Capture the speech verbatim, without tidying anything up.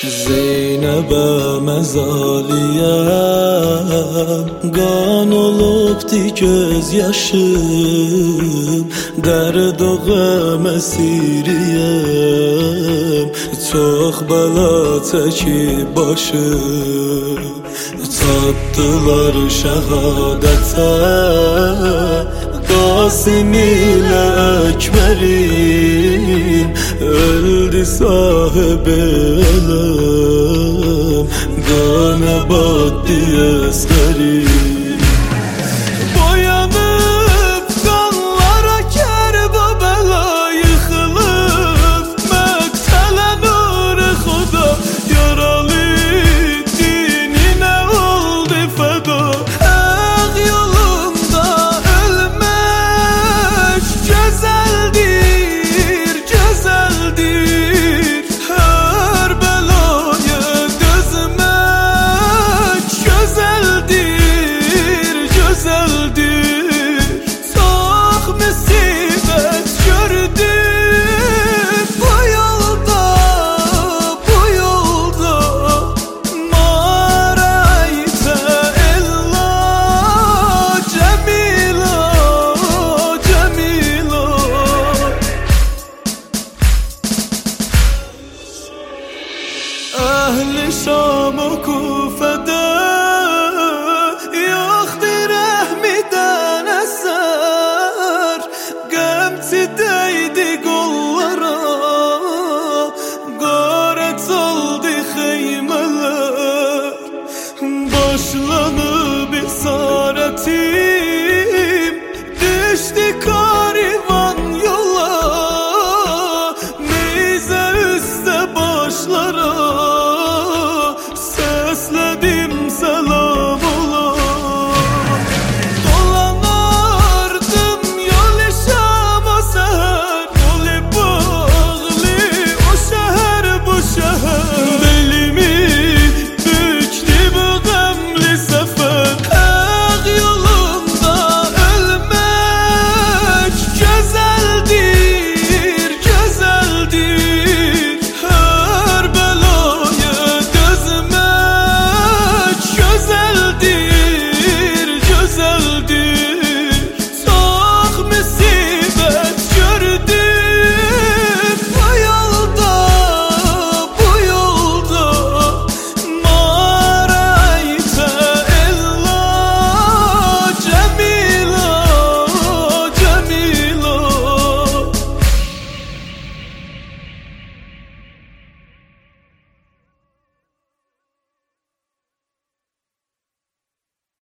Zeynəbəm əzaliyəm, qan olubdi göz yaşım, dərd o qəm əsiriyəm, çox bəla çəkib başım. Çatdılar şəhadətə Qasım ilə Əkbərim, öldü sahib eləm, qana batdı əsgərim. Boyanıb qanlara Kərbəla yıxılıb, məqtələ nuru Xuda yaralı dininə oldu fəda. Ağ yolunda ölmək gözəldir, gözəldir. Hər bəlaya dözmək gözəldir, gözəldir. Çox müsibət gördüm bu yolda, bu yolda. Maraytə illa Cəmila, Cəmila. Əhl-i Şam oku